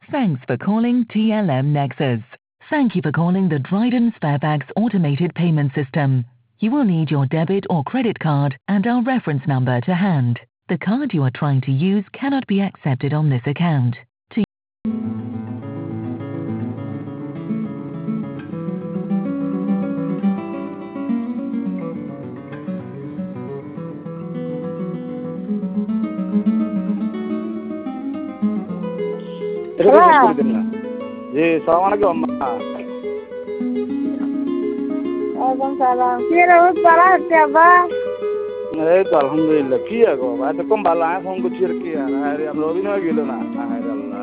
Thanks for calling TLM Nexus. Thank you for calling the Dryden Sparebags automated payment system. You will need your debit or credit card and our reference number to hand. The card you are trying to use cannot be accepted on this account. জি সালাম আলাইকুম আম্মা। ওয়ালাইকুম সালাম। কি রে উত্তরা হচ্ছে আব্বা? এই তো আলহামদুলিল্লাহ। কি আগো এত কম ভালো আমি ফোন করছি আর কি আর আমরা অভিনয় গেল না। আরে আল্লাহ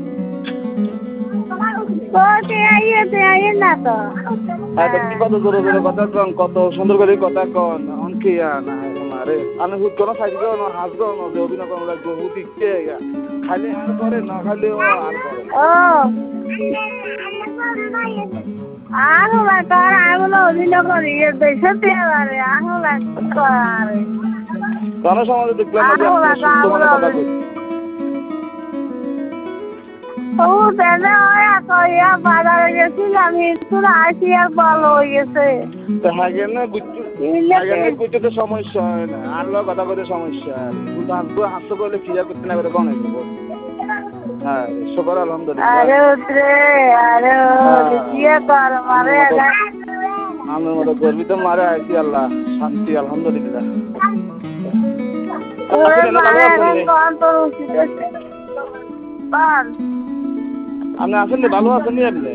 তে আইয়ে না তো। এত কি কত জোরে জোরে কথা কন, কত সুন্দর করে কথা কন, অনকি না আরে আমি হুট কোনো সাইড গো না হাস গো না যে অভিনয় করা লাগবে হুট ইচ্ছে খালি আর করে না খালি আর করে ও আনো লাগা আনো অভিনয় করি দেশে তে আরে আনো লাগা আরে কোন সময় দেখলাম যে তোমার কথা কই ও দেনে আয়া কইয়া বাজারে গেছিলাম একটু আসি আর ভালো হয়েছে তো হাগে না গুচ্ছু তো সমস্যা হয় না আর লোক কথা বলতে সমস্যা শুধু হাসতে বলে ক্লিয়ার করতে না করে কোন হ্যাঁ শুকর আলহামদুলিল্লাহ আরে উতরে আরে দিয়ে কর মারে আমি মতো গর্বিত মারে আছি আল্লাহ শান্তি আলহামদুলিল্লাহ আপনি আছেন ভালো আছেন আপনি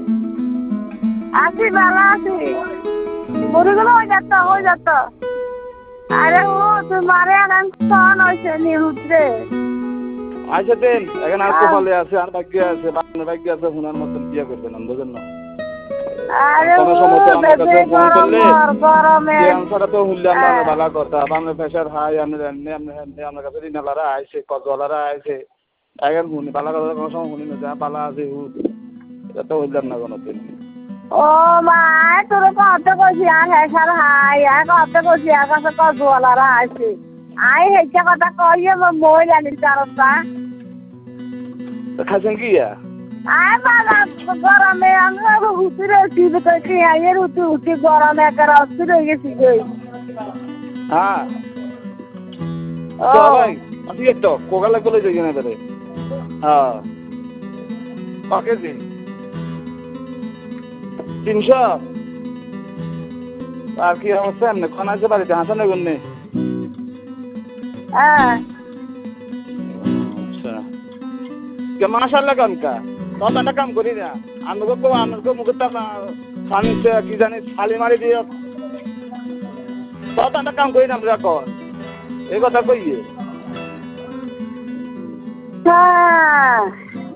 আছি ভালো আছি মুড়িগুলো হয়ে যেত আরে ও তোমারে ফোন হয়েছে নিহুত্রে আচ্ছা দেন এখন আর কপালে আছে আর ভাগ্য আছে বাংলা ভাগ্য আছে হুনার মতন বিয়ে করবেন আমি বুঝেন না আরে কোনো সময় তো আমার কাছে ফোন করলে গরমে আনসারটা তো হুল্লাম না ভালো কথা বাংলা প্রেশার হাই আমার কাছে রিনালারা আইছে কজলারা আইছে এখন হুনি ভালো কথা কোনো সময় হুনি না যা পালা আছে হুট এটা তো হুল্লাম না কোনো দিন ও মা তোর কত কইছি আর হেসার হাই আর কত কইছি আর কাছে কজলারা আইছে আই হেসা কথা কইয়ে মই জানি কারণটা খাইছেন কি আয় বাবা গরমে আমরা হুতিরে ছিল কইছি আয়ের উঠি গরমে একার অস্থির হয়ে গেছি গই হ্যাঁ ও ভাই আপনি তো কোকালা কোলে যাই না ধরে হ্যাঁ ওকে জি 300 আর কি অবস্থা এমনি কোন আছে বাড়িতে হাসান গুন্নে হ্যাঁ আচ্ছা কে মাশাআল্লাহ কামকা ততটা কাম করি না আমাকে মুখটা সামনে কি জানি ছালি মারি দিয়ে ততটা কাম করি না আমরা কোন এই কথা কইয়ে হ্যাঁ